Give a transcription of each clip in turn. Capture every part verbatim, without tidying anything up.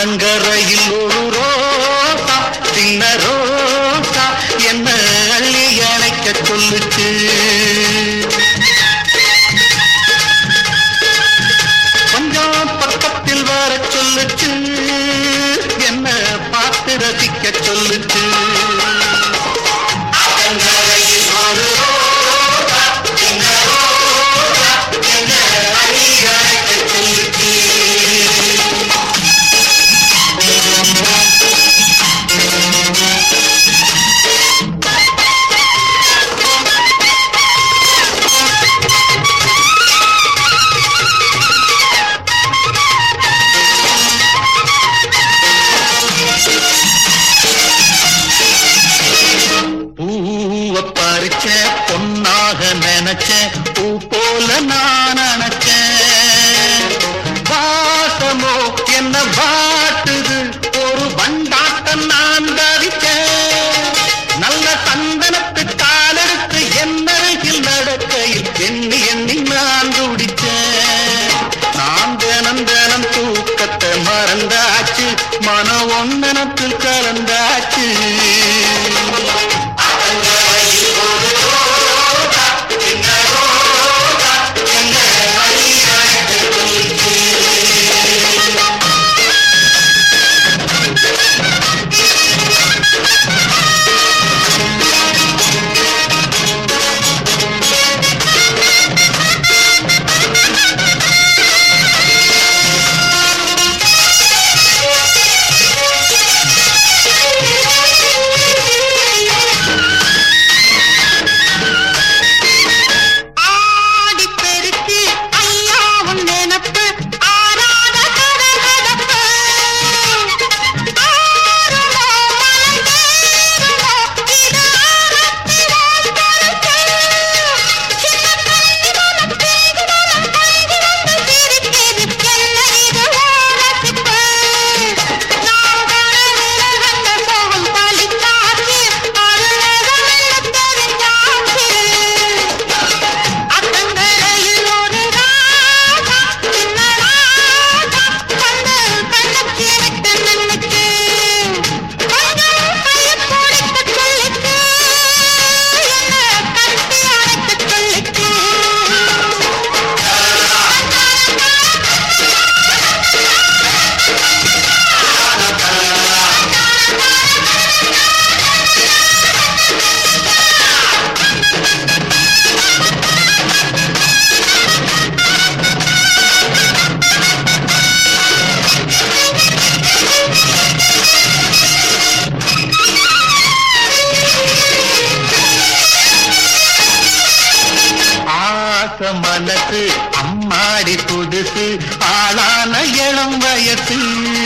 ஆத்தங்கரையில் ஒரு ரோசா சின்ன ரோசா என்ன அள்ளி அணைக்க சொல்லுச்சு. கொஞ்சம் பக்கத்தில் வர சொல்லுச்சு, என்ன பார்த்து ரசிக்க சொல்லுச்சு. ஆத்தங்கரையில் ஒரு ரோசா சின்ன ரோசா என்ன அள்ளி அணைக்க சொல்லுச்சு. பொன்னாக நினைச்சேன், பூ போல நான் நினைச்சேன். வாசமோ என்ன வாட்டுது, ஒரு வண்டாட்டம் நான் தரிச்சேன். நல்ல சந்தனத்து காலெடுத்து என்னருகில் நடக்கையில் எண்ணி எண்ணி நான் துடிச்சேன். நான் தினம் தினம் தூக்கத்தை மறந்தாச்சு, மன ஒன்னனத்தில் கலந்தாச்சு. மனசு அம்மாடி புதுசு, ஆளான இளம் வயசு.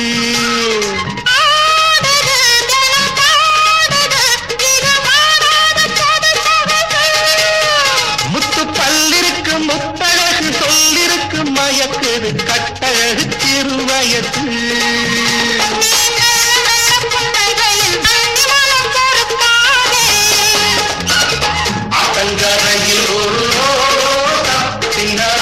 முத்து பல்லிருக்கு முத்தழகு சொல்லிருக்கு மயக்குது கட்டழகு சிறு வயசு. ஆத்தங்கரையில் ஒரு ரோசா சின்ன